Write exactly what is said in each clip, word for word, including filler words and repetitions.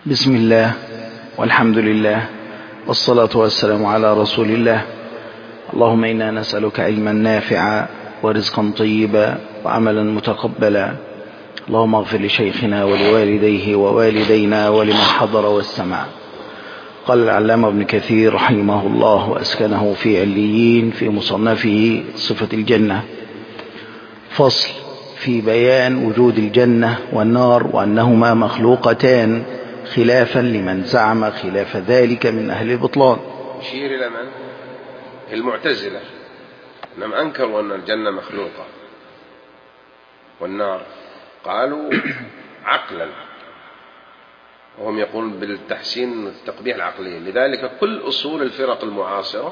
بسم الله والحمد لله والصلاة والسلام على رسول الله. اللهم إنا نسألك علما نافعا ورزقا طيبا وعملا متقبلا. اللهم اغفر لشيخنا ولوالديه ووالدينا ولمن حضر واستمع. قال العلامة ابن كثير رحمه الله وأسكنه في عليين في مصنفه صفة الجنة: فصل في بيان وجود الجنة والنار وأنهما مخلوقتان، خلافا لمن زعم خلاف ذلك من أهل البطلان. يشير إلى من؟ المعتزلة، أنهم أنكروا أن الجنة مخلوقة والنار قالوا عقلا، وهم يقولون بالتحسين والتقبيح العقلي. لذلك كل أصول الفرق المعاصرة،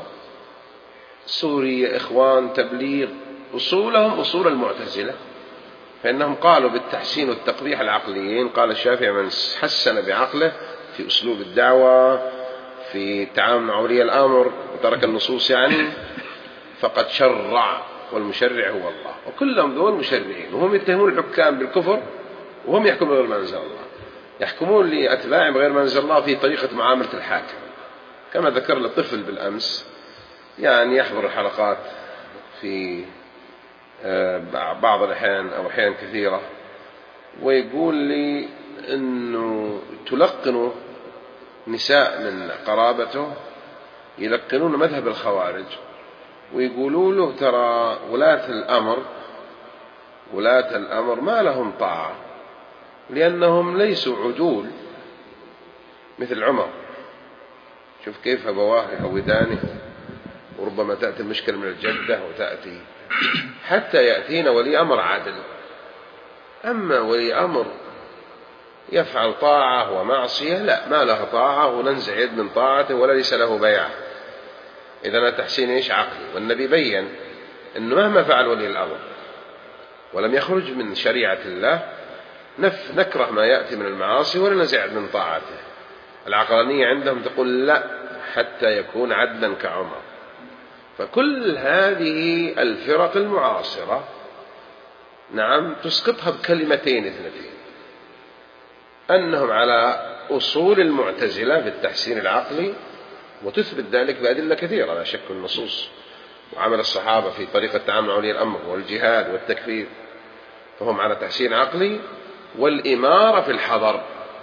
سورية، إخوان، تبليغ، أصولهم أصول المعتزلة، فإنهم قالوا بالتحسين والتقبيح العقليين. قال الشافعي: من حسن بعقله في أسلوب الدعوة، في التعامل مع أولياء الأمر، وترك النصوص يعني، فقد شرع، والمشرع هو الله. وكلهم دول مشرعين، وهم يتهمون الحكام بالكفر وهم يحكمون بغير ما أنزل الله، يحكمون لأتباعهم بغير ما أنزل الله في طريقة معاملة الحاكم. كما ذكر لطفل بالأمس، يعني يحضر الحلقات في بعض الأحيان أو أحيان كثيرة، ويقول لي أنه تلقن نساء من قرابته يلقنون مذهب الخوارج، ويقولوا له: ترى ولاة الأمر ولاة الأمر ما لهم طاعة، لأنهم ليسوا عدول مثل عمر. شوف كيف أبواه يهودانه، وربما تأتي المشكلة من الجدة وتأتي حتى يأتينا ولي أمر عادل. أما ولي أمر يفعل طاعة ومعصية، لا، ما له طاعة وننزع يد من طاعته ولا ليس له بيعة. إذا تحسين إيش عقلي. والنبي بيّن أنه مهما فعل ولي الأمر ولم يخرج من شريعة الله، نف نكره ما يأتي من المعاصي ولا ننزع يد من طاعته. العقلانية عندهم تقول لا، حتى يكون عدلا كعمر. فكل هذه الفرق المعاصرة نعم تسقطها بكلمتين اثنتين: أنهم على أصول المعتزلة بالتحسين العقلي، وتثبت ذلك بأدلة كثيرة لا شك النصوص، وعمل الصحابة في طريقة التعامل مع ولي الأمر والجهاد والتكفير، فهم على تحسين عقلي. والإمارة في الحضر،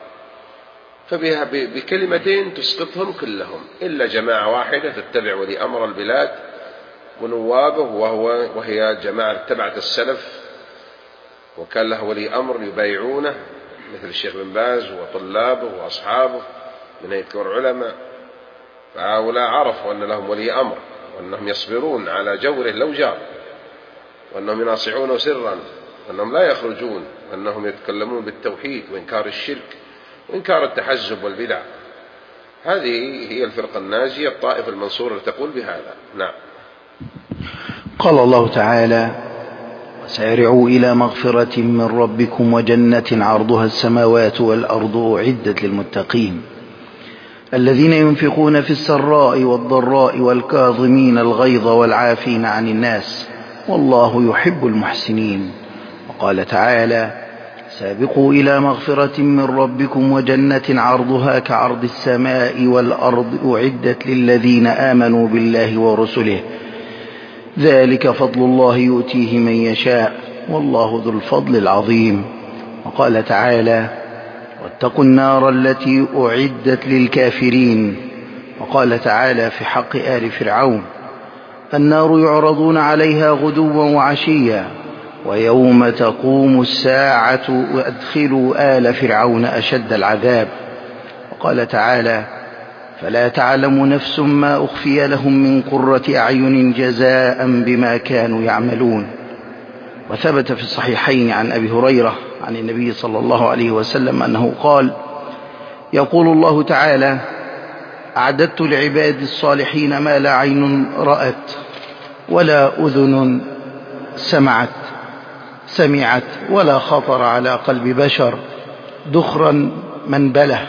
فبها بكلمتين تسقطهم كلهم، إلا جماعة واحدة تتبع ولي أمر البلاد ونوابه، وهو وهي جماعة اتبعت السلف وكان له ولي أمر يبايعونه، مثل الشيخ بن باز وطلابه وأصحابه من هيئة كبار العلماء. فهؤلاء عرفوا أن لهم ولي أمر، وأنهم يصبرون على جوره لو جار، وأنهم يناصحونه سرا، وأنهم لا يخرجون، وأنهم يتكلمون بالتوحيد وإنكار الشرك وإنكار التحزب والبدع. هذه هي الفرقة الناجية، الطائفة المنصورة تقول بهذا. نعم. قال الله تعالى: وسارعوا إلى مغفرة من ربكم وجنة عرضها السماوات والأرض أعدت للمتقين الذين ينفقون في السراء والضراء والكاظمين الغيظ والعافين عن الناس والله يحب المحسنين. وقال تعالى: سابقوا إلى مغفرة من ربكم وجنة عرضها كعرض السماء والأرض أعدت للذين آمنوا بالله ورسله ذلك فضل الله يؤتيه من يشاء والله ذو الفضل العظيم. وقال تعالى: واتقوا النار التي أعدت للكافرين. وقال تعالى في حق آل فرعون: النار يعرضون عليها غدوا وعشيا ويوم تقوم الساعة وأدخلوا آل فرعون أشد العذاب. وقال تعالى: فلا تعلم نفس ما أخفي لهم من قرة أعين جزاء بما كانوا يعملون. وثبت في الصحيحين عن أبي هريرة عن النبي صلى الله عليه وسلم أنه قال: يقول الله تعالى: أعددت لعباد الصالحين ما لا عين رأت ولا أذن سمعت سمعت ولا خطر على قلب بشر دخرا منبله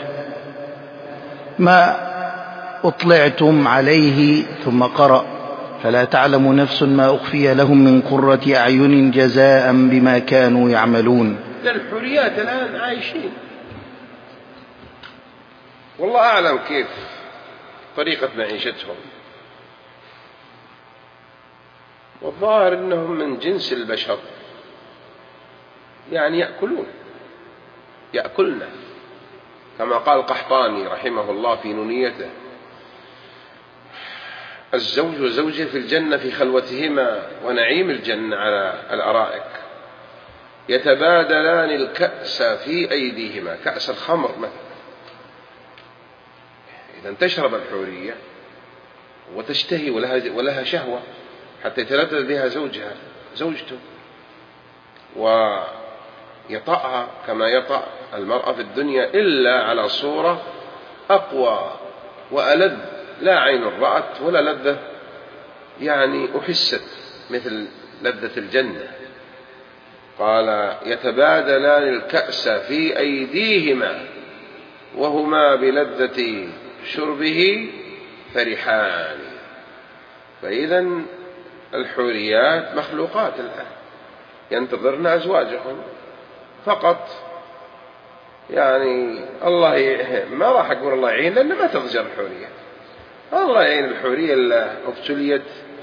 ما أطلعتم عليه. ثم قرأ: فلا تعلم نفس ما أخفي لهم من قرة أعين جزاء بما كانوا يعملون. الحريات الآن عايشين والله أعلم كيف طريقة معيشتهم، والظاهر أنهم من جنس البشر، يعني يأكلون يأكلنا كما قال القحطاني رحمه الله في نونيته: الزوج وزوجه في الجنة في خلوتهما ونعيم الجنة على الأرائك، يتبادلان الكأس في أيديهما، كأس الخمر مثلا. إذا تشرب الحورية وتشتهي ولها, ولها شهوة حتى يتلذذ بها زوجها زوجته، ويطأها كما يطأ المرأة في الدنيا، إلا على صورة أقوى وألذ، لا عين رأت ولا لذة يعني أحست مثل لذة الجنة. قال: يتبادلان الكأس في أيديهما وهما بلذة شربه فرحان. فإذا الحوريات مخلوقات الآن ينتظرن أزواجهم فقط، يعني الله ي... ما راح أقول الله يعين، لأن ما تضجر الحورية. الله يعين الحورية اللي ابتليت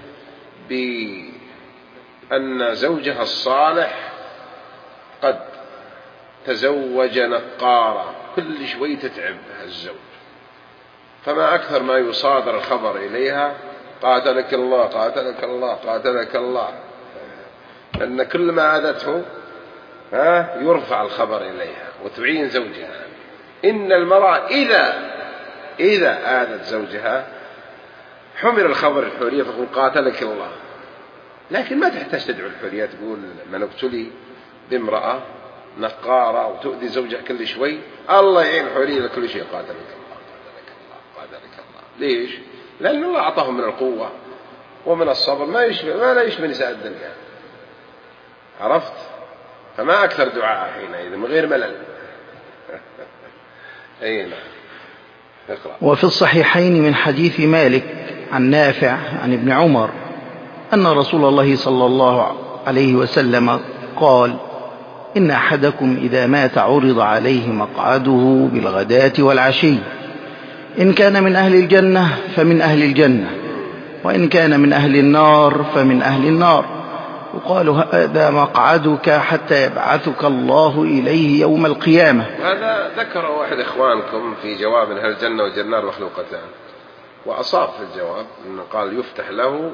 بأن زوجها الصالح قد تزوج نقارا، كل شوي تتعب الزوج، فما أكثر ما يصادر الخبر إليها: قاتلك الله قاتلك الله قاتلك الله، لأن كل ما آذته ها يرفع الخبر إليها وتعين زوجها. إن المرأة إذا إذا آذت زوجها حمل الخبر الحورية تقول قاتلك الله، لكن ما تحتاج تدعو الحورية تقول من ابتلي بامرأة نقارة وتؤذي زوجها كل شوي الله يعين الحورية لكل شيء، قاتلك الله قاتلك الله قاتلك الله. ليش؟ لأن الله أعطاهم من القوة ومن الصبر ما يشبه ما لا يشبه نساء الدنيا. عرفت؟ فما أكثر دعاء حينئذ من غير ملل. أي نعم. اقرأ. وفي الصحيحين من حديث مالك عن نافع عن ابن عمر أن رسول الله صلى الله عليه وسلم قال: إن أحدكم إذا مات عرض عليه مقعده بالغداة والعشي، إن كان من أهل الجنة فمن أهل الجنة، وإن كان من أهل النار فمن أهل النار، وقال: هذا مقعدك حتى يبعثك الله إليه يوم القيامة. هذا ذكر واحد إخوانكم في جواب: هل الجنة والنار مخلوقتان، وأصاب في الجواب أنه قال يفتح له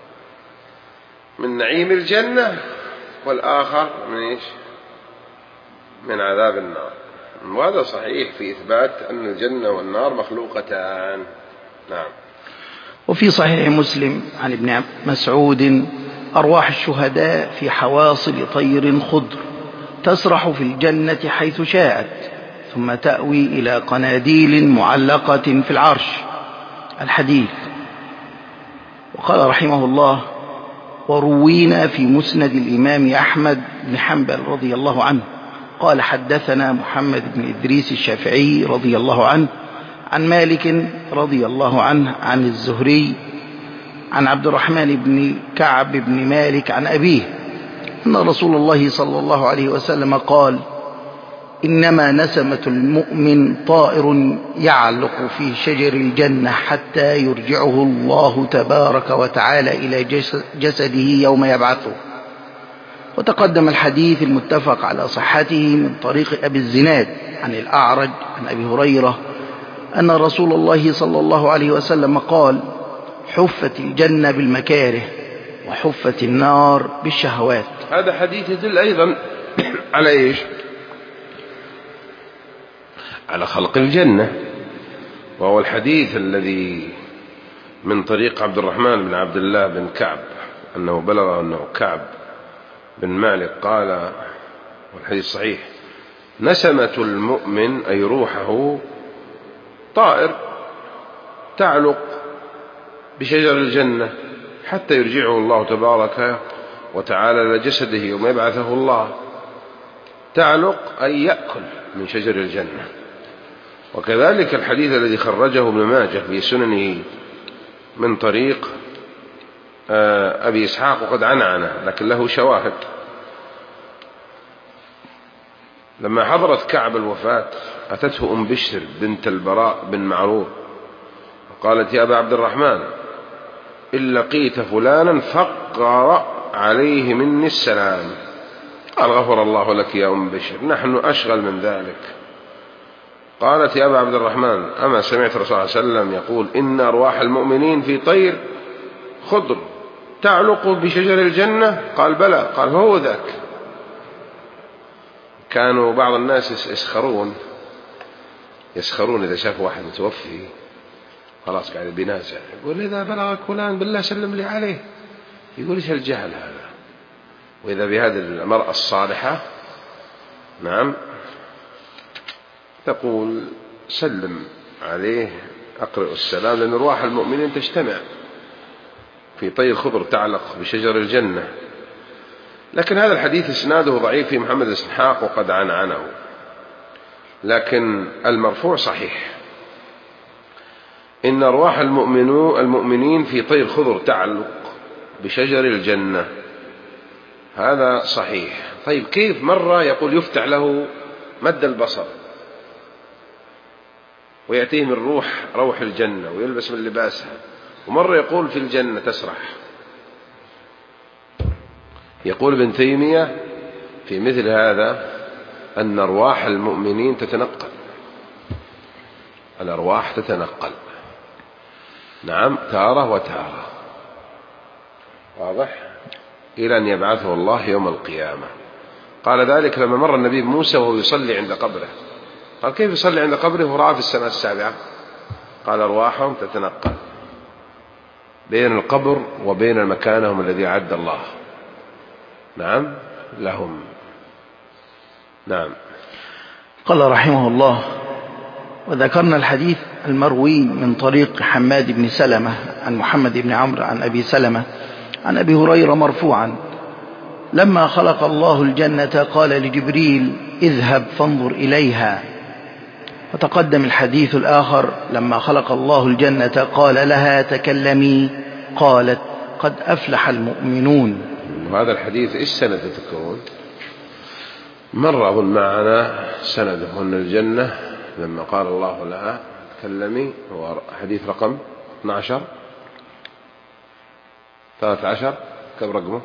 من نعيم الجنة، والآخر من إيش؟ من عذاب النار. وهذا صحيح في إثبات أن الجنة والنار مخلوقتان. نعم. وفي صحيح مسلم عن ابن مسعود: أرواح الشهداء في حواصل طير خضر تسرح في الجنة حيث شاءت، ثم تأوي إلى قناديل معلقة في العرش. الحديث. وقال رحمه الله: وروينا في مسند الإمام أحمد بن حنبل رضي الله عنه قال: حدثنا محمد بن إدريس الشافعي رضي الله عنه عن مالك رضي الله عنه عن الزهري عن عبد الرحمن بن كعب بن مالك عن أبيه أن رسول الله صلى الله عليه وسلم قال: إنما نسمة المؤمن طائر يعلق في شجر الجنة حتى يرجعه الله تبارك وتعالى إلى جسده يوم يبعثه. وتقدم الحديث المتفق على صحته من طريق أبي الزناد عن الأعرج عن أبي هريرة أن رسول الله صلى الله عليه وسلم قال: حفت الجنة بالمكاره وحفت النار بالشهوات. هذا حديث يدل أيضا على إيش؟ على خلق الجنة، وهو الحديث الذي من طريق عبد الرحمن بن عبد الله بن كعب أنه بلغ أنه كعب بن مالك قال، والحديث صحيح: نسمة المؤمن أي روحه طائر تعلق بشجر الجنة حتى يرجعه الله تبارك وتعالى إلى جسده يوم يبعثه الله. تعلق أي يأكل من شجر الجنة. وكذلك الحديث الذي خرجه ابن ماجه في سننه من طريق أبي إسحاق وقد عنعنه لكن له شواهد، لما حضرت كعب الوفاة أتته أم بشر بنت البراء بن معروف وقالت يا أبا عبد الرحمن إن لقيت فلانا فقر عليه مني السلام. قال غفر الله لك يا أم بشر، نحن أشغل من ذلك. قالت يا أبا عبد الرحمن أما سمعت الرسول صلى الله عليه وسلم يقول إن أرواح المؤمنين في طير خضر تعلق بشجر الجنة؟ قال بلى. قال فهو ذاك. كانوا بعض الناس يسخرون يسخرون إذا شافوا واحد متوفي خلاص قاعد بينازع، يقول إذا بلغك فلان بالله سلم لي عليه. يقول إيش الجهل هذا؟ وإذا بهذه المرأة الصالحة نعم تقول سلم عليه أقرئ السلام، لأن أرواح المؤمنين تجتمع في طير خضر تعلق بشجر الجنة. لكن هذا الحديث إسناده ضعيف في محمد بن إسحاق وقد عنعنه، لكن المرفوع صحيح إن أرواح المؤمنين في طير خضر تعلق بشجر الجنة، هذا صحيح. طيب كيف مرة يقول يفتح له مد البصر ويأتيه من روح روح الجنة ويلبس من لباسها، ومرة يقول في الجنة تسرح؟ يقول ابن تيمية في مثل هذا أن أرواح المؤمنين تتنقل، الأرواح تتنقل نعم تارة وتارة، واضح، إلى أن يبعثه الله يوم القيامة. قال ذلك لما مر النبي موسى وهو يصلي عند قبره، قال كيف يصلي عند قبره وراه في السماء السابعة؟ قال أرواحهم تتنقل بين القبر وبين مكانهم الذي أعد الله نعم لهم. نعم. قال رحمه الله وذكرنا الحديث المروي من طريق حماد بن سلمة عن محمد بن عمرو عن أبي سلمة عن أبي هريرة مرفوعا لما خلق الله الجنة قال لجبريل اذهب فانظر إليها. وتقدم الحديث الآخر لما خلق الله الجنة قال لها تكلمي قالت قد أفلح المؤمنون. وهذا الحديث إيش سنة تذكرون؟ مر أظن معنا سنده أن الجنة لما قال الله لها تكلمي، هو حديث رقم اثنا عشر ثلاثة عشر كم رقمه؟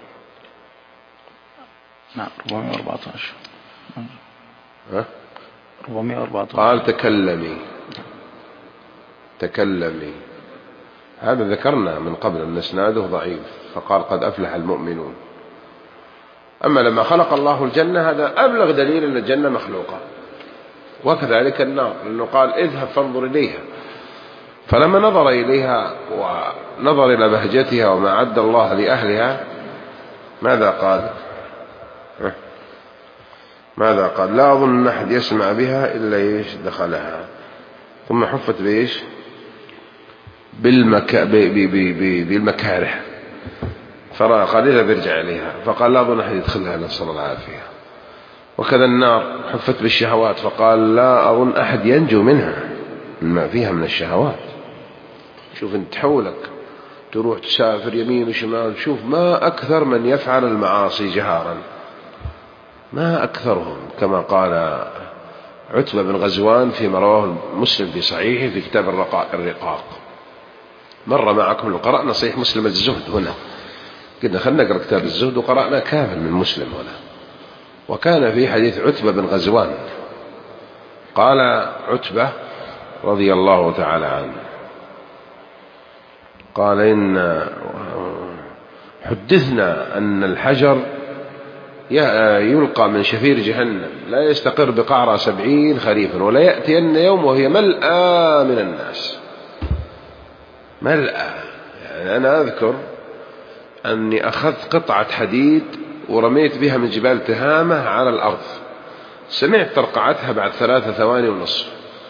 نعم أربعمائة وأربعة عشر. ها؟ أربعمائة وأربعة عشر. قال تكلمي تكلمي، هذا ذكرنا من قبل أن إسناده ضعيف، فقال قد أفلح المؤمنون. أما لما خلق الله الجنة هذا أبلغ دليل أن الجنة مخلوقة، وكذلك النار، لأنه قال اذهب فانظر إليها. فلما نظر إليها ونظر إلى بهجتها وما عد الله لأهلها ماذا قال؟ ماذا قال؟ لا أظن أحد يسمع بها إلا إيش دخلها. ثم حفت بإيش؟ بالمك... ب... ب... ب... ب... بالمكاره، فرأى قال إذا بيرجع إليها، فقال لا أظن أحد يدخلها نسأل الله العافية. وكذا النار حفت بالشهوات، فقال لا أظن أحد ينجو منها ما فيها من الشهوات. شوف انت حولك تروح تسافر يمين وشمال، شوف ما أكثر من يفعل المعاصي جهارا، ما أكثرهم، كما قال عتبة بن غزوان فيما رواه مسلم في صحيحه في كتاب الرقاق. مر معكم لو قرأنا صحيح مسلم الزهد هنا، قلنا خلنا نقرأ كتاب الزهد وقرأنا كامل من مسلم هنا. وكان في حديث عتبة بن غزوان قال عتبة رضي الله تعالى عنه قال إن حدثنا أن الحجر يلقى من شفير جهنم لا يستقر بقعر سبعين خريفا ولا يأتي أن يوم وهي ملأى من الناس، ملأى. يعني أنا أذكر أني أخذت قطعة حديد ورميت بها من جبال تهامة على الأرض، سمعت ترقعتها بعد ثلاثة ثواني ونصف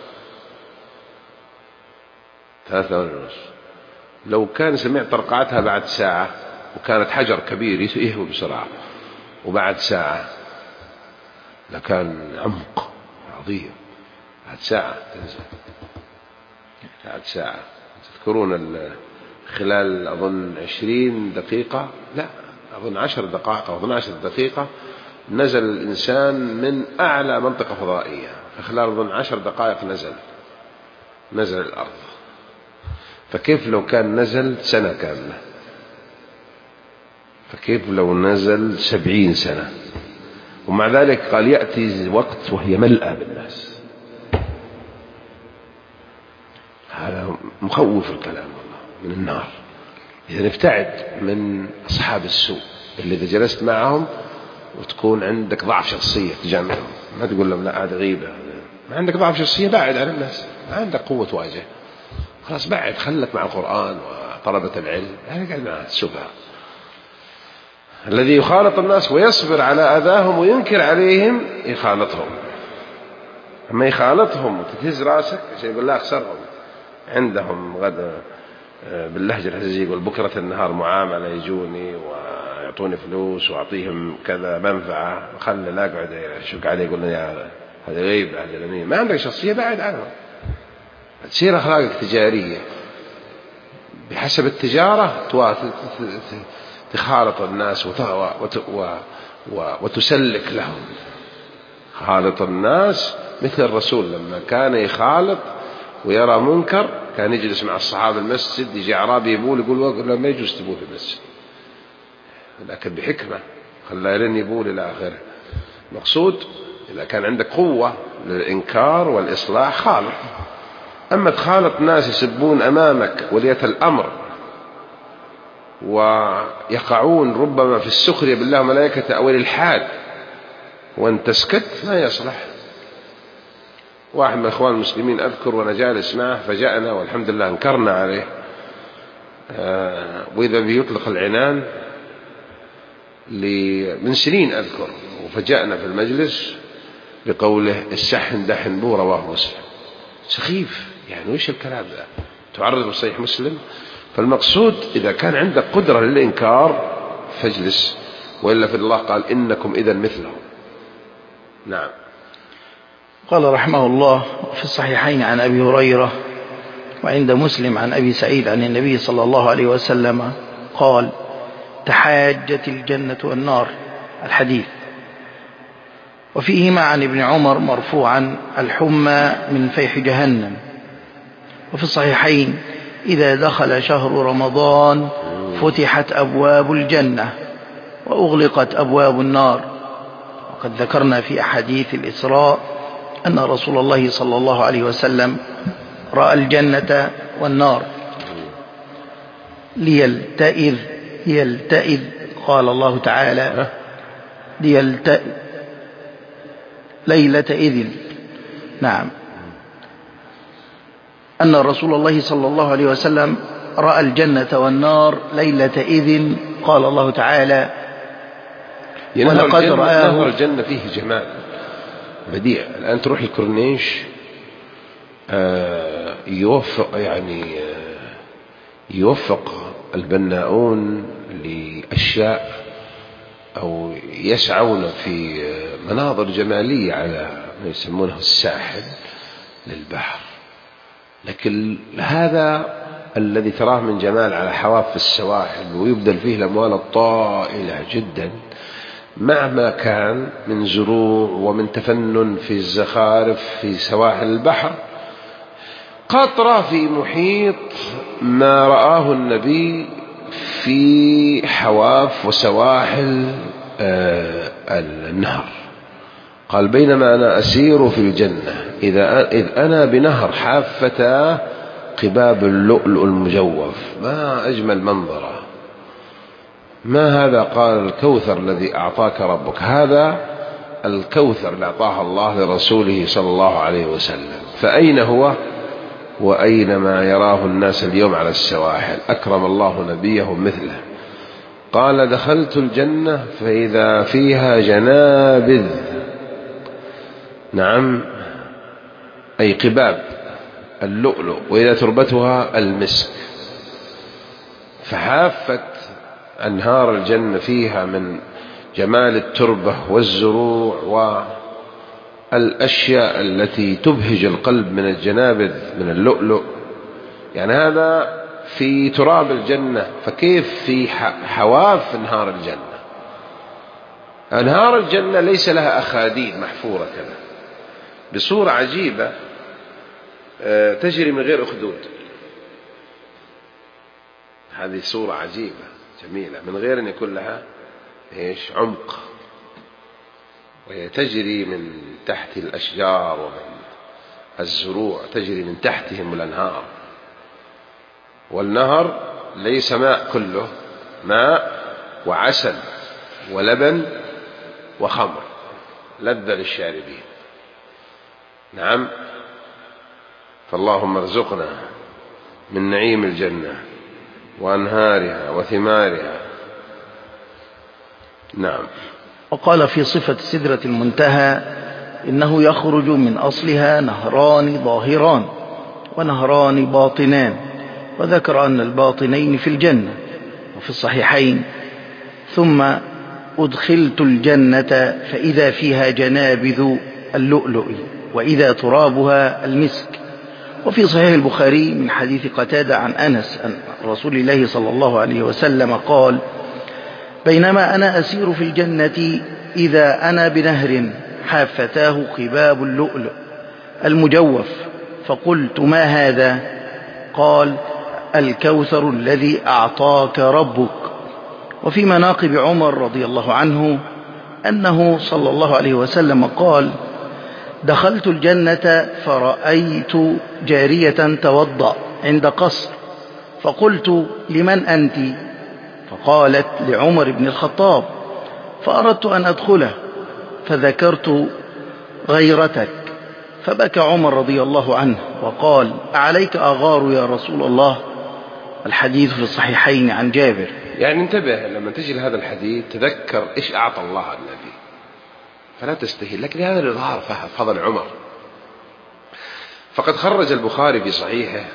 ثلاثة ثواني ونصف. لو كان سمعت ترقعتها بعد ساعة وكانت حجر كبير يهوي بسرعة، وبعد ساعة لكان عمق عظيم، بعد ساعة تنزل، بعد ساعة. تذكرون خلال أظن عشرين دقيقة، لا أظن عشر دقائق أو اثنى عشر دقيقة نزل الإنسان من أعلى منطقة فضائية خلال ضمن عشر دقائق نزل نزل الأرض، فكيف لو كان نزل سنة كاملة؟ فكيف لو نزل سبعين سنة؟ ومع ذلك قال يأتي وقت وهي ملأى بالناس. هذا مخوف الكلام والله من النار. إذا نبتعد من أصحاب السوء اللي إذا جلست معهم وتكون عندك ضعف شخصية تجمعهم، ما تقول لهم لا هذا غيبة، ما عندك ضعف شخصية بعد عن الناس، ما عندك قوة تواجه، خلاص بعد، خلك مع القرآن وطلبة العلم، يعني قاعد مع السفهاء. الذي يخالط الناس ويصبر على أذاهم وينكر عليهم يخالطهم، أما يخالطهم وتتهز راسك عشان يقول لا أخسرهم. عندهم غدا باللهجة الحجازية يقول بكرة النهار معاملة، يجوني ويعطوني فلوس وأعطيهم كذا منفعة، خلي لا أقعد أشك عليه يقول لي هذا غيبة هذا لمين، ما عندك شخصية بعد عنهم. تصير أخلاقك تجارية بحسب التجارة، تخالط الناس وتسلك لهم. خالط الناس مثل الرسول لما كان يخالط ويرى منكر كان يجلس مع الصحابة المسجد، يجي أعرابي يبول يقول لا ما يجوز تبول في المسجد، لكن بحكمة خلاه لين يبول إلى آخره. مقصود إذا كان عندك قوة للإنكار والإصلاح خالط. أما تخالط ناس يسبون أمامك ولية الأمر ويقعون ربما في السخرية بالله وملائكته أو الإلحاد وأن تسكت، ما يصلح. واحد من الإخوان المسلمين أذكر وأنا جالس معه فجاءنا والحمد لله انكرنا عليه، وإذا بيطلق العنان من سنين أذكر، وفجأنا في المجلس بقوله السحن دحن بو رواه مسلم. سخيف يعني، وإيش الكلام ده؟ تعرض بصحيح مسلم. فالمقصود إذا كان عندك قدرة للإنكار فاجلس، وإلا في الله قال إنكم إذا مثلهم. نعم. قال رحمه الله في الصحيحين عن أبي هريرة وعند مسلم عن أبي سعيد عن النبي صلى الله عليه وسلم قال تحاجت الجنة والنار، الحديث. وفيهما عن ابن عمر مرفوعا الحمى من فيح جهنم. وفي الصحيحين إذا دخل شهر رمضان فتحت أبواب الجنة وأغلقت أبواب النار. وقد ذكرنا في أحاديث الإسراء أن رسول الله صلى الله عليه وسلم رأى الجنة والنار ليلتئذ يلتئذ قال الله تعالى ليلتئذ ليلة إذن. نعم، أن رسول الله صلى الله عليه وسلم رأى الجنة والنار ليلة إذن قال الله تعالى ولقد رآه. نهر الجنة فيه جمال بديع. الآن تروح الكورنيش يوفق يعني يوفق البناؤون لأشياء أو يسعون في مناظر جمالية على ما يسمونه الساحل للبحر، لكن هذا الذي تراه من جمال على حواف السواحل ويبذل فيه الأموال الطائلة جدا مع ما كان من زروع ومن تفنن في الزخارف في سواحل البحر، قطرة في محيط ما رآه النبي في حواف وسواحل النهر. قال بينما أنا أسير في الجنة إذا إذ أنا بنهر حافته قباب اللؤلؤ المجوف، ما أجمل منظره. ما هذا؟ قال الكوثر الذي أعطاك ربك. هذا الكوثر اللي أعطاه الله لرسوله صلى الله عليه وسلم. فأين هو وأين ما يراه الناس اليوم على السواحل؟ أكرم الله نبيه مثله. قال دخلت الجنة فإذا فيها جنابذ، نعم أي قباب اللؤلؤ، وإذا تربتها المسك. فحافت أنهار الجنة فيها من جمال التربة والزروع والأشياء التي تبهج القلب من الجنابذ من اللؤلؤ. يعني هذا في تراب الجنة، فكيف في حواف نهار الجنة؟ أنهار الجنة ليس لها أخاديد محفورة كذا بصورة عجيبة تجري من غير أخدود. هذه صورة عجيبة جميلة من غير أن يكون لها إيش عمق، وهي تجري من تحت الأشجار ومن الزروع، تجري من تحتهم الأنهار. والنهر ليس ماء كله، ماء وعسل ولبن وخمر لذة للشاربين. نعم. فاللهم ارزقنا من نعيم الجنة وأنهارها وثمارها. نعم. وقال في صفة سدرة المنتهى إنه يخرج من أصلها نهران ظاهران ونهران باطنان، وذكر أن الباطنين في الجنة. وفي الصحيحين ثم أدخلت الجنة فإذا فيها جنابذ اللؤلؤ وإذا ترابها المسك. وفي صحيح البخاري من حديث قتادة عن أنس عن رسول الله صلى الله عليه وسلم قال: بينما أنا أسير في الجنة إذا أنا بنهر حافتاه قباب اللؤلؤ المجوف، فقلت: ما هذا؟ قال: الكوثر الذي أعطاك ربك. وفي مناقب عمر رضي الله عنه أنه صلى الله عليه وسلم قال: دخلت الجنة فرأيت جارية توضأ عند قصر، فقلت: لمن أنت؟ فقالت: لعمر بن الخطاب. فأردت أن أدخله فذكرت غيرتك، فبكى عمر رضي الله عنه وقال: أعليك أغار يا رسول الله؟ الحديث في الصحيحين عن جابر. يعني انتبه لما تجي لهذا الحديث تذكر إيش أعطى الله على النبي، فلا تستهين. لكن هذا الإظهار فضل عمر. فقد خرج البخاري في صحيحه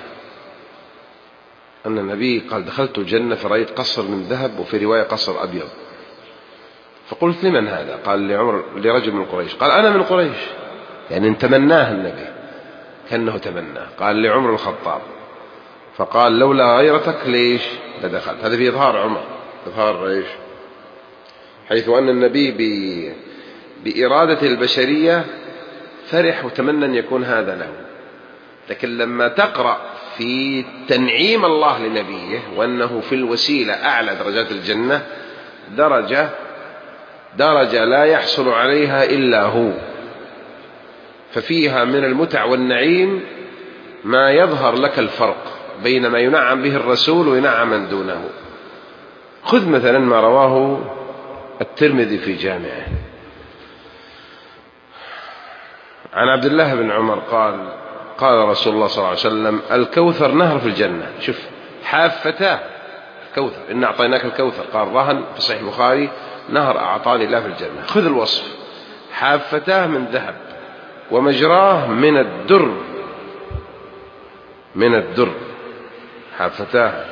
أن النبي قال: دخلت الجنة فرأيت قصر من ذهب، وفي رواية قصر أبيض. فقلت: لمن هذا؟ قال: لعمر، لرجل من قريش. قال: أنا من قريش، يعني تمناه النبي كأنه تمناه. قال: لعمر الخطاب. فقال: لولا غيرتك ليش لدخلت. هذا في إظهار عمر، إظهار إيش؟ حيث أن النبي ب... بإرادة البشرية فرح وتمنى أن يكون هذا له. لكن لما تقرأ في تنعيم الله لنبيه وأنه في الوسيلة أعلى درجات الجنة درجة درجة لا يحصل عليها إلا هو، ففيها من المتع والنعيم ما يظهر لك الفرق بين ما ينعم به الرسول وينعم من دونه. خذ مثلا ما رواه الترمذي في جامعه عن عبد الله بن عمر قال: قال رسول الله صلى الله عليه وسلم: الكوثر نهر في الجنة. شوف، حافتاه الكوثر، إن أعطيناك الكوثر. قال رهن في صحيح البخاري: نهر أعطاني الله في الجنة. خذ الوصف: حافتاه من ذهب ومجراه من الدر، من الدر، حافتاه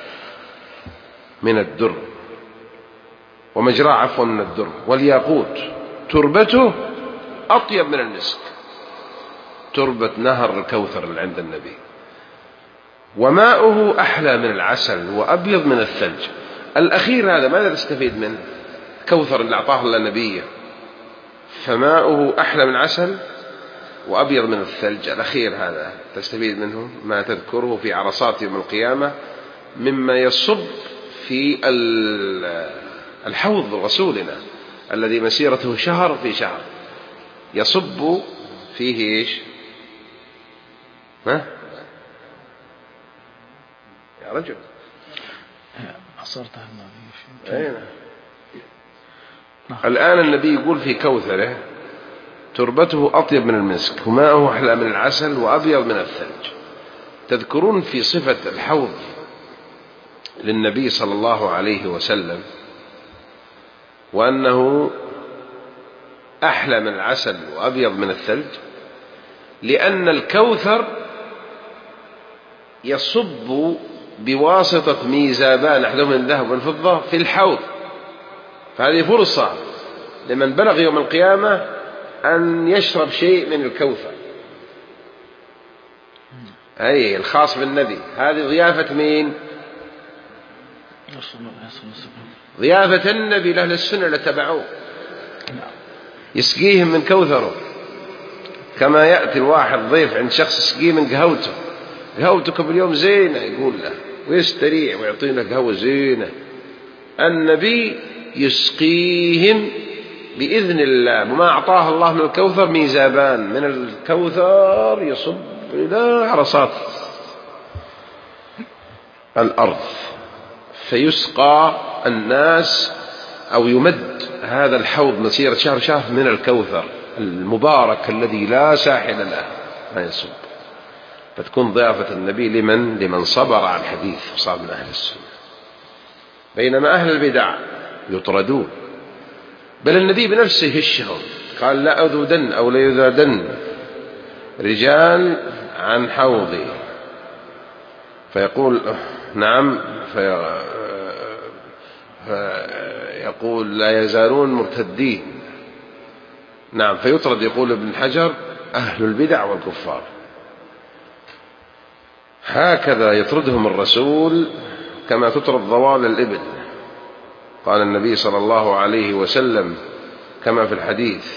من الدر ومجراه عفوا من الدر، والياقوت تربته أطيب من المسك، تربة نهر الكوثر اللي عند النبي، وماؤه أحلى من العسل وأبيض من الثلج. الأخير هذا ماذا تستفيد منه؟ كوثر اللي أعطاه الله نبيه، فماؤه أحلى من العسل وأبيض من الثلج. الأخير هذا تستفيد منه ما تذكره في عرصات يوم القيامة مما يصب في الحوض رسولنا الذي مسيرته شهر في شهر، يصب فيه إيش؟ ها؟ يا رجل عصرتها أين؟ الآن النبي يقول في كوثره: تربته أطيب من المسك وماءه أحلى من العسل وأبيض من الثلج. تذكرون في صفة الحوض للنبي صلى الله عليه وسلم وأنه أحلى من العسل وأبيض من الثلج، لأن الكوثر يصب بواسطة ميزابان أحدهم من ذهب والفضة في الحوض، فهذه فرصة لمن بلغ يوم القيامة أن يشرب شيء من الكوثر، أي الخاص بالنبي. هذه ضيافة مين؟ ضيافة النبي لأهل السنة اللي تبعوه. يسقيهم من كوثره، كما يأتي الواحد ضيف عند شخص يسقيه من قهوته، قهوتك باليوم زينة يقول له، ويستريع ويعطينا قهوة زينة. النبي يسقيهم بإذن الله، وما أعطاه الله من الكوثر ميزابان من الكوثر يصب إلى عرصات الأرض، فيسقى الناس أو يمد هذا الحوض مسيرة شهر شهر من الكوثر المبارك الذي لا ساحل له ما يصب. فتكون ضيافة النبي لمن؟ لمن صبر على الحديث وصار من أهل السنة. بينما أهل البدع يطردون، بل النبي بنفسه يهشهم، قال لا أذودن أو ليذادن رجال عن حوضي، فيقول نعم، فيقول لا يزالون مرتدين، نعم، فيطرد. يقول ابن حجر أهل البدع والكفار، هكذا يطردهم الرسول كما تطرد ضوال الإبل. قال النبي صلى الله عليه وسلم كما في الحديث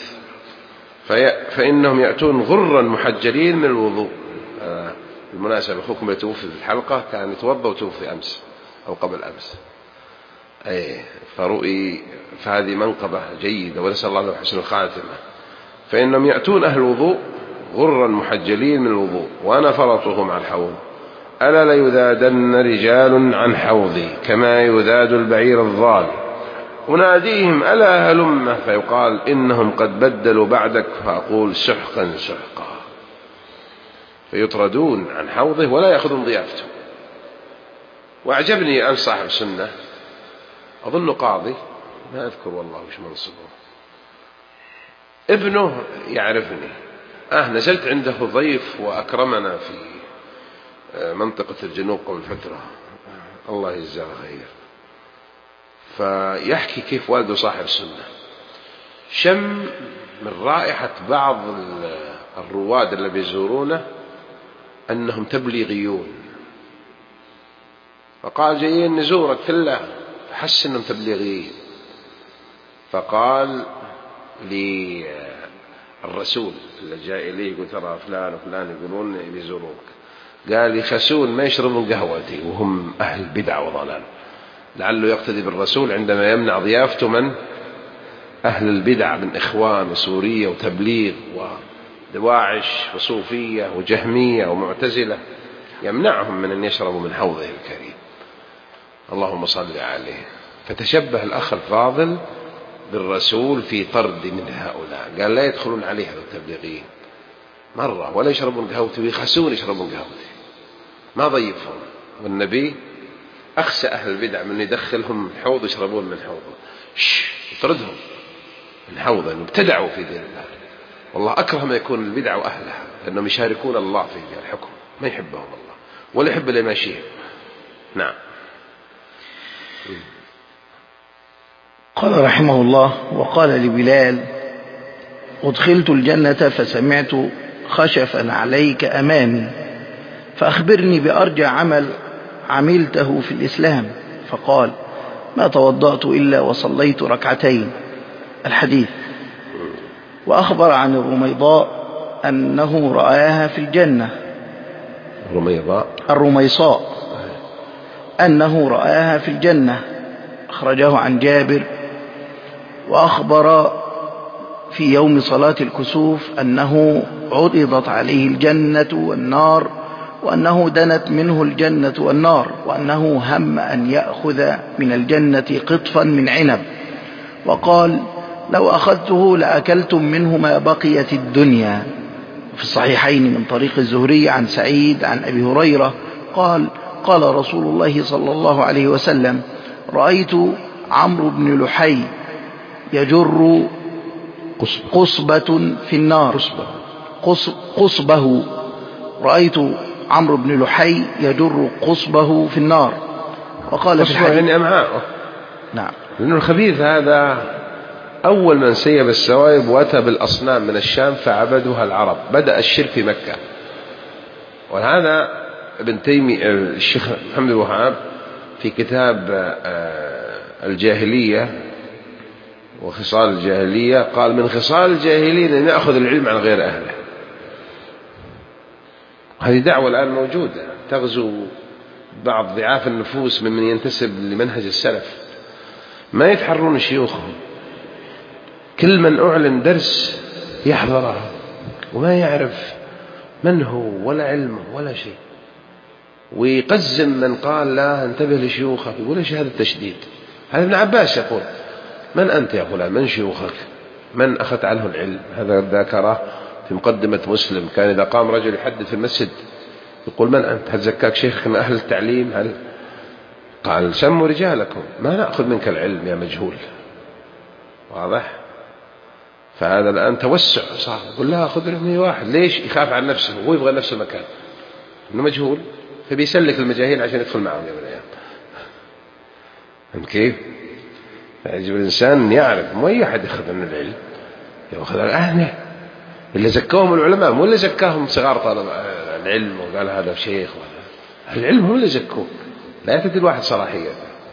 فإنهم يأتون غرا محجلين من الوضوء. بالمناسبة أخوكم يتوفي في الحلقة كان يتوضأ وتوفي أمس أو قبل أمس، أي فرؤي، فهذه منقبة جيدة ونسأل الله له حسن الخاتمة. فإنهم يأتون أهل الوضوء غرا محجلين من الوضوء وأنا فرطهم على الحوض، ألا ليذادن رجال عن حوضي كما يذاد البعير الضال، أناديهم ألا هلم، فيقال إنهم قد بدلوا بعدك، فأقول سحقا سحقا، فيطردون عن حوضه ولا يأخذون ضيافته. وأعجبني أن صاحب سنة أظن قاضي ما أذكر والله وش منصبه، ابنه يعرفني، آه نزلت عنده ضيف وأكرمنا في منطقة الجنوب قبل فترة، الله يجزاه خير، فيحكي كيف والده صاحب سنة شم من رائحة بعض الرواد اللي بيزورونه أنهم تبليغيون، فقال جايين نزورك في الله، فحس أنهم تبليغيين، فقال لي الرسول اللي جاء إليه يقول ترى فلان وفلان يقولون بيزوروك، قال يخسون ما يشربون قهوتي وهم أهل بدع وضلال، لعله يقتدي بالرسول عندما يمنع ضيافته من أهل البدع من إخوان وسورية وتبليغ ودواعش وصوفية وجهمية ومعتزلة، يمنعهم من أن يشربوا من حوضه الكريم. اللهم صل عليه. فتشبه الأخ الفاضل بالرسول في طرد من هؤلاء، قال لا يدخلون عليه هذا التبليغيين مرة ولا يشربون قهوتي ويخسون يشربون قهوتي، ما ضيفهم. والنبي أخشى أهل البدع من يدخلهم حوض يشربون من حوضه، يطردهم من حوضه، ابتدعوا في دين الله. والله أكره ما يكون البدع وأهلها، لأنهم يشاركون الله في الحكم، ما يحبهم الله ولا يحب اللي ماشيهم. نعم. قال رحمه الله: وقال لبلال: أدخلت الجنة فسمعت خشفا عليك أمامي، فأخبرني بأرجى عمل عملته في الإسلام. فقال: ما توضأت إلا وصليت ركعتين. الحديث. وأخبر عن الرميضاء أنه رآها في الجنة. الرميضاء الرميصاء أنه رآها في الجنة، أخرجه عن جابر. وأخبر في يوم صلاة الكسوف أنه عرضت عليه الجنة والنار، وأنه دنت منه الجنة والنار، وأنه هم أن يأخذ من الجنة قطفا من عنب، وقال: لو أخذته لأكلتم منه ما بقيت الدنيا. في الصحيحين من طريق الزهري عن سعيد عن أبي هريرة قال: قال رسول الله صلى الله عليه وسلم: رأيت عمرو بن لحي يجر قصبة في النار. قصبه رأيت عمرو بن لحي يجر قصبه في النار. وقال في الحديث يعني أمعاءه. نعم. لأن الخبيث هذا أول من سيب السوائب وأتى بالأصنام من الشام فعبدها العرب، بدأ الشرك في مكة. وهذا ابن تيمية الشيخ محمد الوهاب في كتاب الجاهلية وخصال الجاهلية. قال من خصال الجاهلية أن يأخذ العلم عن غير أهله. هذه دعوة الآن موجودة تغزو بعض ضعاف النفوس ممن ينتسب لمنهج السلف، ما يتحرون شيوخهم، كل من أعلن درس يحضره وما يعرف من هو ولا علمه ولا شيء، ويقزم من قال لا انتبه لشيوخك، يقول ايش هذا التشديد؟ هذا ابن عباس يقول من أنت يا فلان، من شيوخك، من أخذت عنه العلم؟ هذا ذكره في مقدمة مسلم. كان إذا قام رجل يحدث في المسجد يقول من أنت، هل زكاك شيخك من أهل التعليم؟ هل قال سموا رجالكم ما نأخذ منك العلم يا مجهول. واضح؟ فهذا الآن توسع صار، يقول لا خذ مني واحد، ليش؟ يخاف عن نفسه، هو يبغى نفس المكان، إنه مجهول فبيسلك المجاهيل عشان يدخل معهم يوم من الأيام. فهمت كيف؟ يجب الإنسان يعرف مو أي أحد يأخذ من العلم، يأخذ الأهل اللي زكاهم العلماء، مو اللي زكاهم صغار طالب العلم وقال هذا شيخ. العلم هو اللي زكوه، لا يعطي الواحد صلاحية.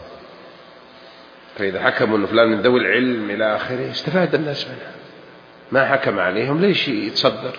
فإذا حكموا أن فلان من ذوي العلم إلى آخره استفاد الناس منها، ما حكم عليهم ليش يتصدر؟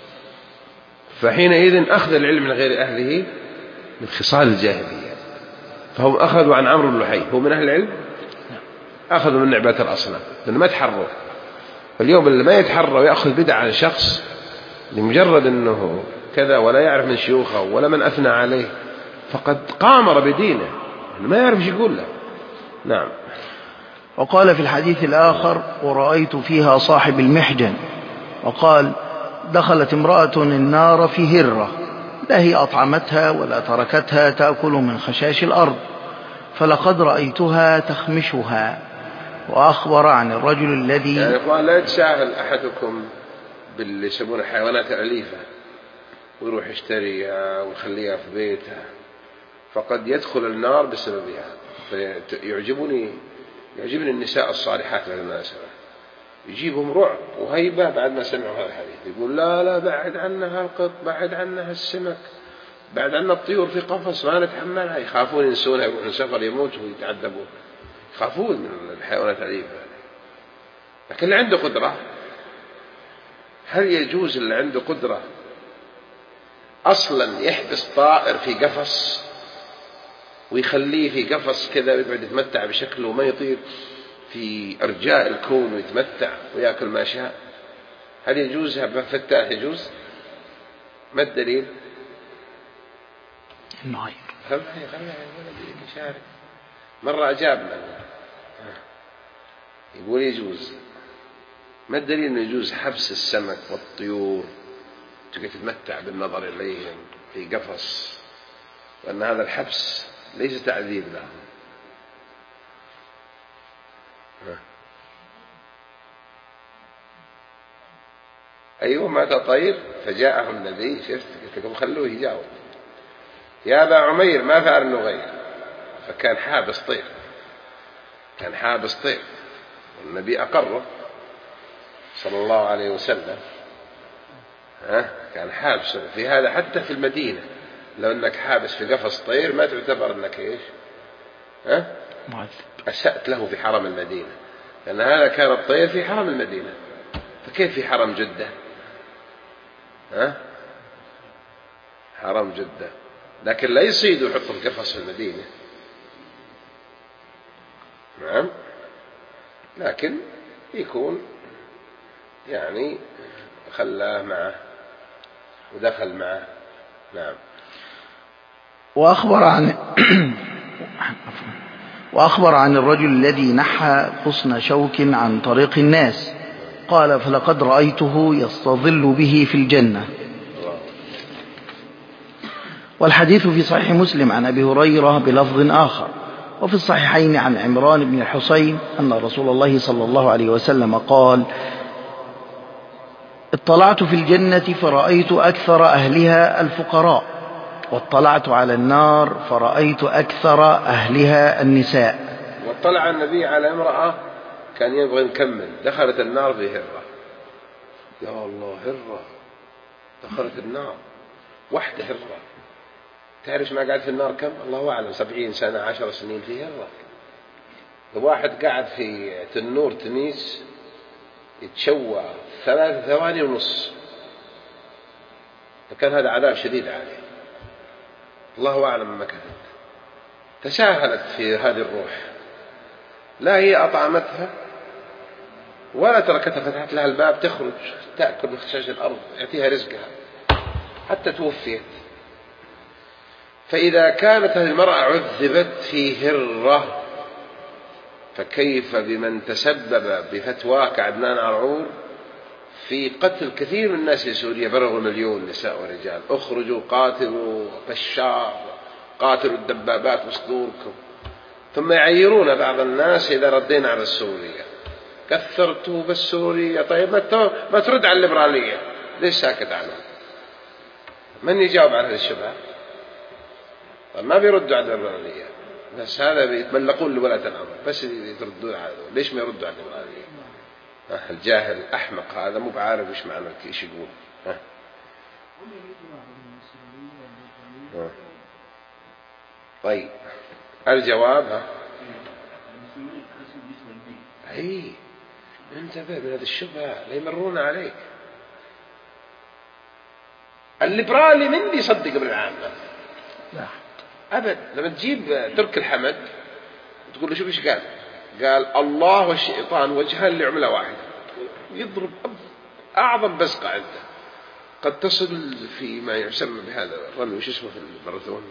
فحينئذ أخذ العلم من غير أهله من خصال الجاهلية. فهم أخذوا عن عمرو بن لحي، هو من أهل العلم، أخذوا من عبادة الأصنام لأنه ما تحروا. اليوم اللي ما يتحرى ويأخذ بدعة عن شخص لمجرد أنه كذا ولا يعرف من شيوخه ولا من أثنى عليه فقد قامر بدينه، ما يعرف ايش يقول له. نعم. وقال في الحديث الآخر ورأيت فيها صاحب المحجن، وقال دخلت امرأة النار في هرة، لا هي أطعمتها ولا تركتها تأكل من خشاش الأرض، فلقد رأيتها تخمشها. وأخبر عن الرجل الذي يعني قال لا يتساهل أحدكم باللي يسمونه الحيوانات الأليفة ويروح يشتريها ويخليها في بيته، فقد يدخل النار بسببها. فيعجبني يعجبني النساء الصالحات بالمناسبة، يجيبهم رعب وهيبة بعد ما سمعوا هذا الحديث، يقول لا لا بعد عنها القط، بعد عنها السمك، بعد عنها الطيور في قفص ما نتحملها. يخافون ينسونها، يروحون سفر يموتوا ويتعذبون، يخافون من الحيوانات الأليفة. لكن اللي عنده قدرة، هل يجوز اللي عنده قدرة أصلا يحبس طائر في قفص ويخليه في قفص كذا ويقعد يتمتع بشكله وما يطير في أرجاء الكون ويتمتع ويأكل ما شاء؟ هل يجوز؟ فتاح يجوز؟ ما الدليل؟ النهير. خلها خلها يشارك. مرة أجابنا يقول يجوز. ما الدليل أنه يجوز حبس السمك والطيور تتمتع بالنظر إليهم في قفص، وأن هذا الحبس ليس تعذيب لهم؟ أيوه مات طير فجاءه النبي، شفت قلت لكم خلوه يجاوب، يا أبا عمير ما فعل نغير، فكان حابس طير، كان حابس طير والنبي أقره صلى الله عليه وسلم. ها كان حابس في هذا. حتى في المدينة لو أنك حابس في قفص طير ما تعتبر أنك إيش؟ ها أسأت له في حرم المدينة، لأن هذا كان الطير في حرم المدينة، فكيف في حرم جدة؟ ها حرم جدة، لكن لا يصيد ويحط في قفص في المدينة. نعم، لكن يكون يعني خلاه معه ودخل معه. نعم. وأخبر عن وأخبر عن الرجل الذي نحى غصن شوك عن طريق الناس، قال فلقد رأيته يستظل به في الجنة. والحديث في صحيح مسلم عن أبي هريرة بلفظ آخر، وفي الصحيحين عن عمران بن الحصين أن رسول الله صلى الله عليه وسلم قال اطلعت في الجنة فرأيت أكثر أهلها الفقراء، واطلعت على النار فرأيت أكثر أهلها النساء. واطلع النبي على امرأة كان يبغى نكمل، دخلت النار في هرة. يا الله، هرة دخلت النار واحدة هرة. تعرف ما قاعد في النار كم؟ الله أعلم، سبعين سنة، عشر سنين في هرة. واحد قاعد في تنور تميس يتشوى ثلاث ثواني ونص، فكان هذا عذاب شديد عليه، الله أعلم ما كانت. تساهلت في هذه الروح، لا هي أطعمتها ولا تركتها، فتحت لها الباب تخرج تأكل من خشاش الأرض يأتيها رزقها حتى توفيت. فإذا كانت هذه المرأة عذبت في هرة، فكيف بمن تسبب بفتوى كعدنان عرعور في قتل كثير من الناس في سوريا، بلغوا مليون نساء ورجال، اخرجوا قاتلوا بشار، قاتلوا الدبابات بصدوركم، ثم يعيرون بعض الناس إذا ردينا على السورية، كثرتوا بالسورية. طيب ما ترد على الليبرالية، ليش ساكت عنها؟ من يجاوب على هذه الشبهة؟ طيب ما بيردوا على الليبرالية، بس هذا بيتملقون لولاة الأمر، بس يردون على دول. ليش ما يردوا على الليبرالية؟ الجاهل الأحمق هذا مو بعارف إيش معنى إيش يقول. ها. ها. طيب الجواب ها أي انتبه من هذه الشبهة لا يمرون عليك. الليبرالي من بيصدق بالعامة؟ لا أبد. لما تجيب ترك الحمد وتقول له شوف إيش قال، قال الله والشيطان وجهان لعملة واحدة، يضرب أعظم بزقة عنده، قد تصل في ما يسمى بهذا الرمي وش اسمه في الماراثون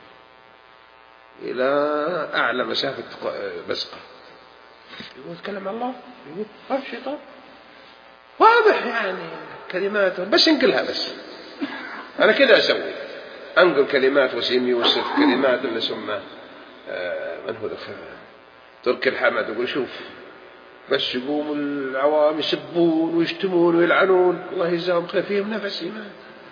إلى أعلى مسافة بزقة. يقول تكلم عن الله، يقول ما في شيطان، واضح يعني كلماته، بس انقلها. بس أنا كذا أسوي، أنقل كلمات وسيم يوسف، كلمات اللي سمى آه من هو ذكر ترك الحمد، يقول شوف بس يقوم العوام يسبون ويشتمون ويلعنون، الله يجزاهم خير، فيهم نفس إيمان.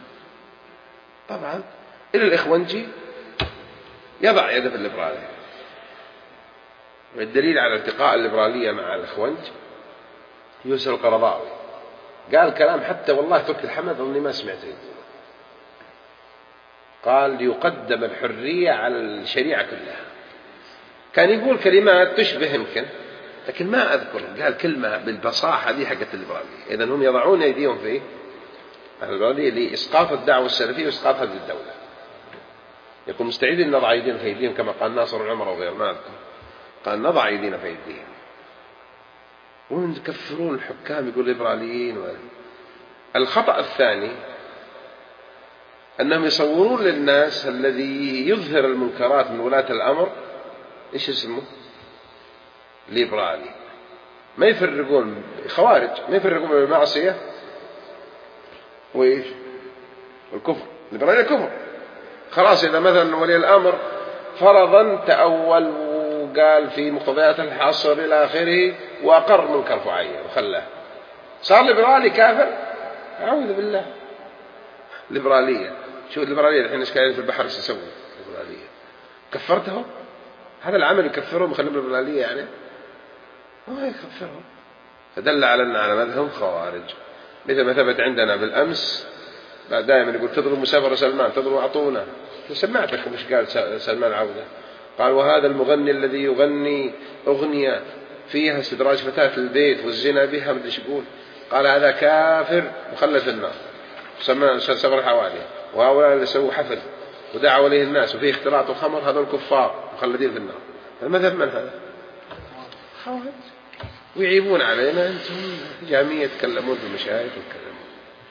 طبعا إلى الإخوانجي يضع يده في الليبرالية، والدليل على التقاء الليبرالية مع الإخوانج يوسف القرضاوي قال كلام حتى والله ترك الحمد أني ما سمعته يقول، قال يقدم الحرية على الشريعة كلها. كان يقول كلمات تشبه يمكن، لكن ما أذكر، قال كلمة بالبصاحة دي حقت الليبرالية. إذن هم يضعون أيديهم في الليبرالية لإسقاط الدعوة السلفية وإسقاط هذه الدولة، يكون مستعدين نضع أيدينا في أيديهم كما قال ناصر العمر وغير ما أذكر، قال نضع أيدينا في أيديهم. ومن يكفرون الحكام يقول ليبراليين. الخطأ الثاني أنهم يصورون للناس الذي يظهر المنكرات من ولاة الأمر إيش اسمه؟ ليبرالي. ما يفرقون خوارج، ما يفرقون بين المعصية وإيش؟ والكفر. ليبرالي كفر. خلاص إذا مثلا ولي الأمر فرضا تأول وقال في مقتضيات الحصر إلى آخره وأقر منكر معين وخلاه، صار ليبرالي كافر؟ أعوذ بالله. ليبرالية، شو الليبرالية الحين إيش كاين في البحر إيش يسوي؟ ليبرالية كفرتهم؟ هذا العمل يكفرهم ويخليهم ليبرالية يعني؟ ما يكفرهم. فدل على أن على مذهب خوارج، مثل ما ثبت عندنا بالأمس دائما يقول تضرب مسافر سلمان، تضرب أعطونا. سمعتك مش قال سلمان عودة؟ قال وهذا المغني الذي يغني أغنية فيها استدراج فتاة البيت والزنا بها مدري ايش يقول، قال هذا كافر مخلد في النار. سمر الحوالي. وهؤلاء اللي سووا حفل ودعوا عليه الناس وفيه اختلاط الخمر هذول كفار مخلدين في النار. المذهب من هذا؟ خوارج. ويعيبون علينا أنتم جامية يتكلمون في المشايخ ويتكلمون.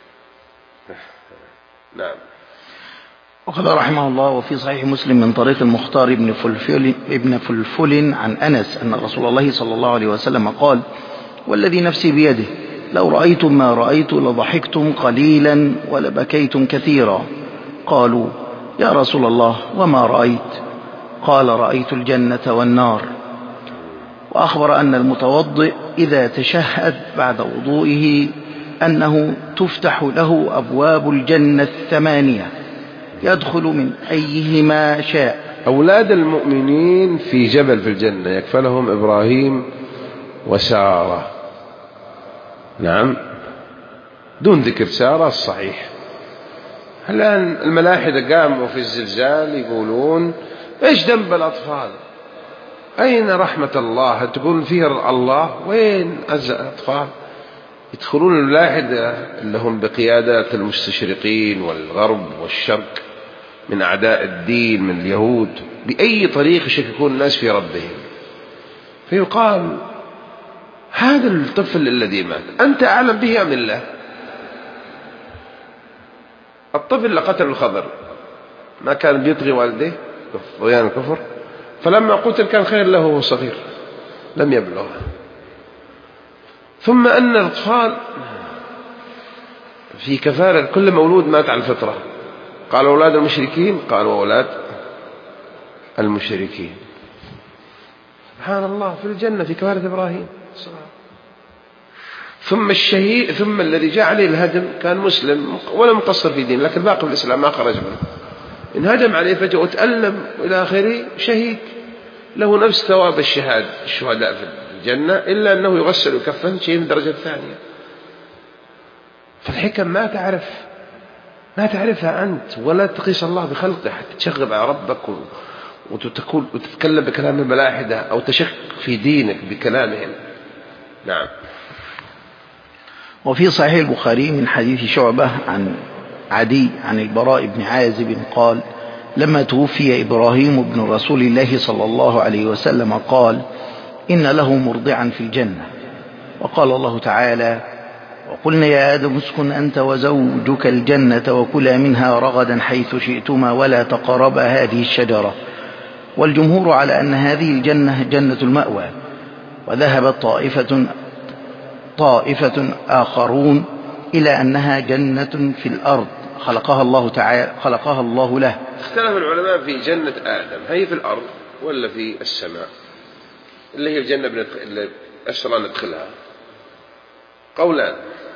نعم. وقال رحمه الله وفي صحيح مسلم من طريق المختار ابن فلفل, ابن فلفل عن أنس أن رسول الله صلى الله عليه وسلم قال والذي نفسي بيده لو رأيتم ما رأيت لضحكتم قليلا ولبكيتم كثيرا. قالوا يا رسول الله وما رأيت؟ قال رأيت الجنة والنار. وأخبر أن المتوضئ إذا تشهد بعد وضوئه أنه تفتح له أبواب الجنة الثمانية يدخل من أيهما شاء. أولاد المؤمنين في جبل في الجنة يكفلهم إبراهيم وسارة، نعم، دون ذكر سارة الصحيح. الآن الملاحدة قاموا في الزلزال يقولون إيش ذنب الأطفال؟ أين رحمة الله؟ تقول فيها الله وين أطفال يدخلون الملاحدة اللي هم بقيادات المستشرقين والغرب والشرق من أعداء الدين من اليهود، بأي طريق يشككون الناس في ربهم، فيقال هذا الطفل الذي مات أنت أعلم به أم الله؟ الطفل اللي قتل الخضر ما كان بيطغي والديه طغيان الكفر، فلما قتل كان خير له وهو صغير لم يبلغ. ثم أن الأطفال في كفارة كل مولود مات على الفطرة، قالوا أولاد المشركين، قالوا أولاد المشركين. سبحان الله، في الجنة في كفارة إبراهيم. ثم الشهيد، ثم الذي جاء عليه الهدم كان مسلم ولا مقصر في دين، لكن باقي في الإسلام ما خرج منه، انهدم عليه فجأة وتألم إلى آخره، شهيد له نفس ثواب الشهاد الشهداء في الجنة، إلا أنه يغسل ويكفن شيء من الدرجة الثانية. فالحكم ما تعرف ما تعرفها أنت، ولا تقيس الله بخلقه حتى تشغب على ربك وتتكون وتتكلم بكلام الملاحدة أو تشك في دينك بكلامهم. نعم. وفي صحيح البخاري من حديث شعبة عن عدي عن البراء بن عازب قال: لما توفي إبراهيم بن رسول الله صلى الله عليه وسلم قال: إن له مرضعا في الجنة. وقال الله تعالى: وقلنا يا آدم اسكن أنت وزوجك الجنة وكلا منها رغدا حيث شئتما ولا تقربا هذه الشجرة. والجمهور على أن هذه الجنة جنة المأوى. وذهبت طائفة طائفة آخرون إلى أنها جنة في الأرض خلقها الله تعالى خلقها الله له. اختلف العلماء في جنة آدم، هي في الأرض ولا في السماء، اللي هي الجنة اللي أسرى ندخلها. قولان،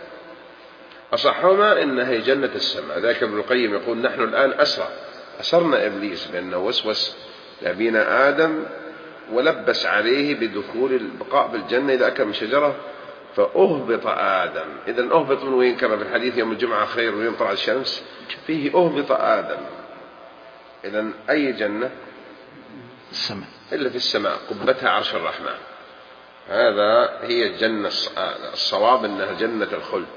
أصحهما إنها هي جنة السماء. ذاك ابن القيم يقول: نحن الآن أسرى أسرنا إبليس بأنه وسوس لأبينا آدم ولبس عليه بدخول البقاء بالجنة إذا أكل من شجرة فأهبط آدم. إذن أهبط من وين؟ كما في الحديث يوم الجمعة خير ويوم طلع الشمس، فيه أهبط آدم. إذن أي جنة؟ السماء، إلا في السماء قبتها عرش الرحمن. هذا هي الجنة الصواب، أنها جنة الخلد.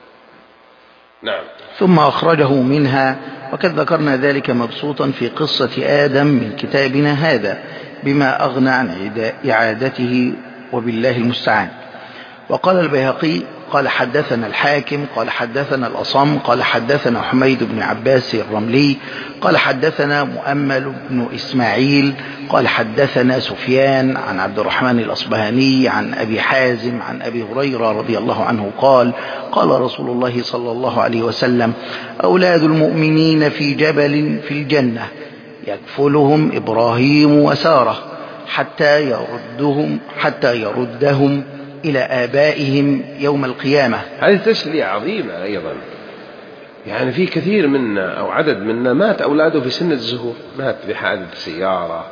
نعم. ثم أخرجه منها، وقد ذكرنا ذلك مبسوطا في قصة آدم من كتابنا هذا بما أغنى عن إعادته وبالله المستعان. وقال البيهقي قال حدثنا الحاكم قال حدثنا الأصم قال حدثنا حميد بن عباس الرملي قال حدثنا مؤمل بن إسماعيل قال حدثنا سفيان عن عبد الرحمن الأصبهاني عن أبي حازم عن أبي هريرة رضي الله عنه قال: قال رسول الله صلى الله عليه وسلم: أولاد المؤمنين في جبل في الجنة يكفلهم إبراهيم وسارة حتى يردهم حتى يردهم إلى آبائهم يوم القيامة. هذه تسلية عظيمة أيضا. يعني في كثير منا أو عدد منا مات أولاده في سن الزهور، مات بحادث سيارة،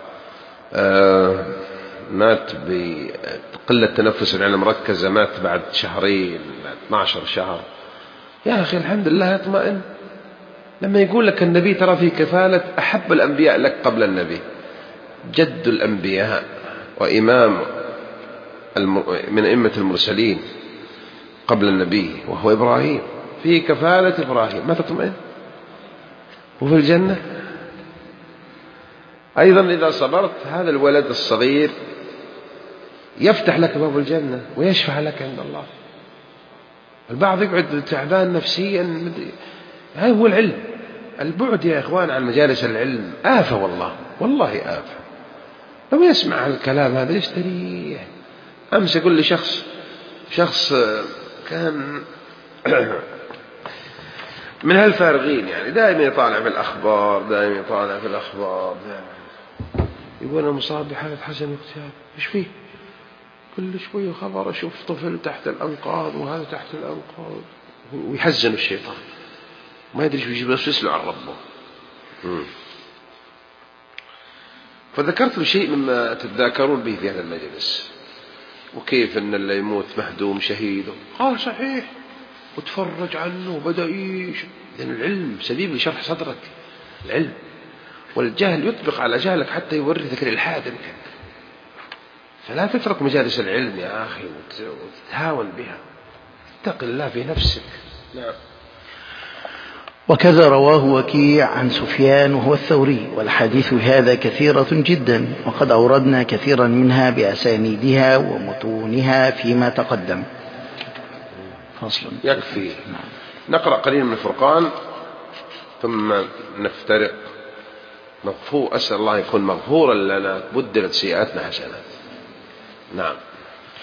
آه مات بقلة تنفس العناية المركزة، مات بعد شهرين، بعد اثني عشر شهر. يا أخي الحمد لله يطمئن لما يقول لك النبي ترى في كفالة أحب الأنبياء لك قبل النبي، جد الأنبياء وإمام من أئمة المرسلين قبل النبي وهو إبراهيم، في كفالة إبراهيم، ما تطمئن؟ وفي الجنة أيضا إذا صبرت هذا الولد الصغير يفتح لك باب الجنة ويشفع لك عند الله. البعض يقعد تعبان نفسيا، هذا هو العلم. البعد يا إخوان عن مجالس العلم آفة، والله والله آفة. لو يسمع الكلام هذا يستريح. أمس يقول لي شخص شخص كان من هالفارغين، يعني دائما يطالع في الأخبار دائما يطالع في الأخبار يقول أنا مصاب بحالة حزن واكتئاب. إيش فيه؟ كل شوية خبر أشوف طفل تحت الأنقاض وهذا تحت الأنقاض، ويحزن الشيطان ما يدري شو يجيب يسوس له عن ربه. فذكرت له شيء مما تتذاكرون به في هذا المجلس، وكيف أن اللي يموت مهدوم شهيد. قال صحيح، وتفرج عنه وبدأ يعيش. لأن العلم سبيل لشرح صدرك، العلم. والجهل يطبق على جهلك حتى يورثك الإلحاد. فلا تترك مجالس العلم يا أخي وتتهاون بها، اتق الله في نفسك. نعم. وكذا رواه وكيع عن سفيان وهو الثوري، والحديث هذا كثيرة جدا، وقد أوردنا كثيرا منها بأسانيدها ومتونها فيما تقدم. فصل. يكفي. نعم. نقرأ قليل من الفرقان ثم نفترق. مغفور، أسأل الله يكون مغفورا لنا، بدلت سيئاتنا حسنات. نعم.